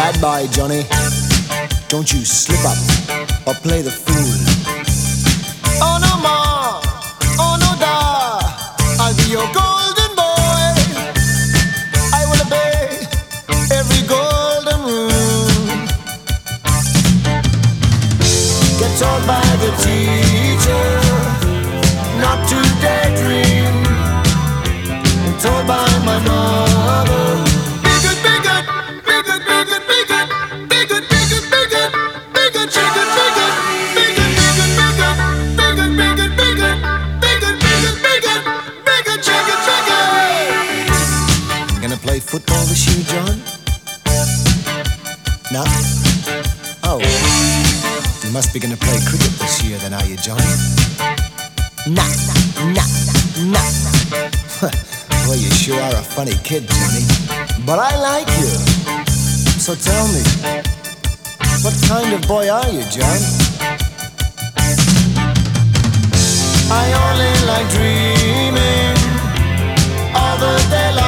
Bad boy, Johnny. Don't you slip up or play the fool. Oh no more, oh no da, I'll be your golden boy. I will obey every golden rule. Get told by the teacher not to daydream. Told by my mother, be good, be good, be good, be good, be good, be good, be good, be good, be good, chicken, be good, be good, be good, be good, be good, be good, be good, be good, be good, be good, be good, chicken, chicken. You gonna play football this year, John? No? Oh, you must be gonna play cricket this year then, are you, John? Nah, nah, nah, nah. Well, you sure are a funny kid, Johnny. But I like you. So tell me, what kind of boy are you, John? I only like dreaming all the day long.